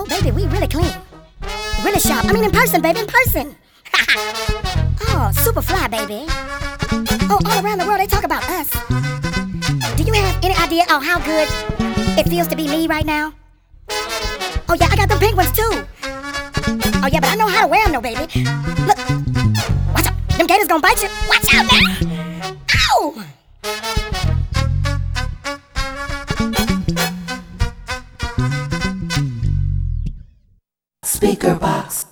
Oh, baby, we really clean. Really sharp. I mean, in person, baby, in person. Oh, super fly, baby. Oh, all around the world, they talk about us. Do you have any idea of how good it feels to be me right now? Oh, yeah, I got them pink ones, too. Oh, yeah, but I know how to wear them, though, baby. Look. Watch out. Them gators gonna bite you. Watch out, man. Ow! Speaker box.